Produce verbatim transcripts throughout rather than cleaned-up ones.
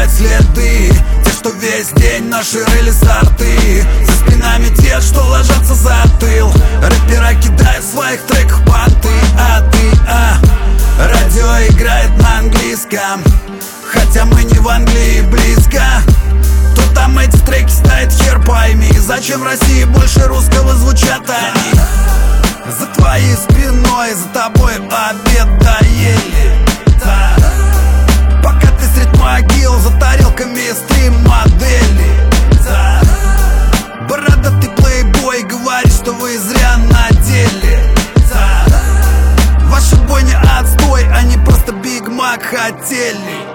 оставить следы. Те, что весь день наши рыли сорты. За спинами те, что ложатся за тыл. Рэпера кидают в своих треках понты. А ты, а, радио играет на английском, хотя мы не в Англии близко. Кто там эти треки ставит, хер пойми. Зачем в России больше русского звучат они? За твоей спиной, за тобой обед доели. Да. Пока ты средь могил, за тарелками стрим-модели. Да. Бородатый плейбой говорит, что вы зря надели. Да. Ваша бойня отстой, они просто Биг Мак хотели.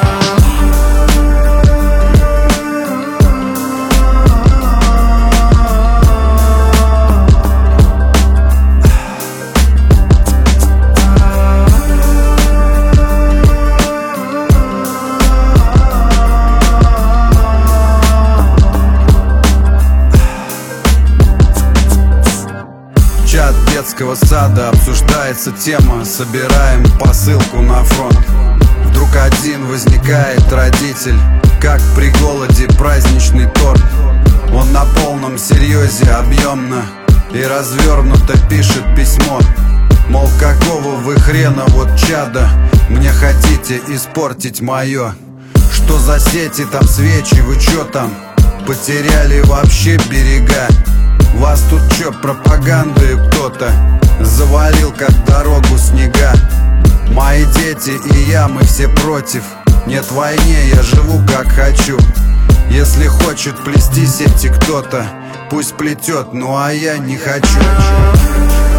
Чат детского сада, обсуждается тема, собираем посылку на фронт. Вдруг один возникает родитель, как при голоде праздничный торт. Он на полном серьезе объемно и развернуто пишет письмо. Мол, какого вы хрена, вот чада, мне хотите испортить мое. Что за сети там, свечи, вы чё там, потеряли вообще берега? Вас тут чё, пропагандой кто-то завалил, как дорогу снега? Мои дети и я, мы все против. Нет войне, я живу как хочу. Если хочет плести сети кто-то, пусть плетет, ну а я не хочу.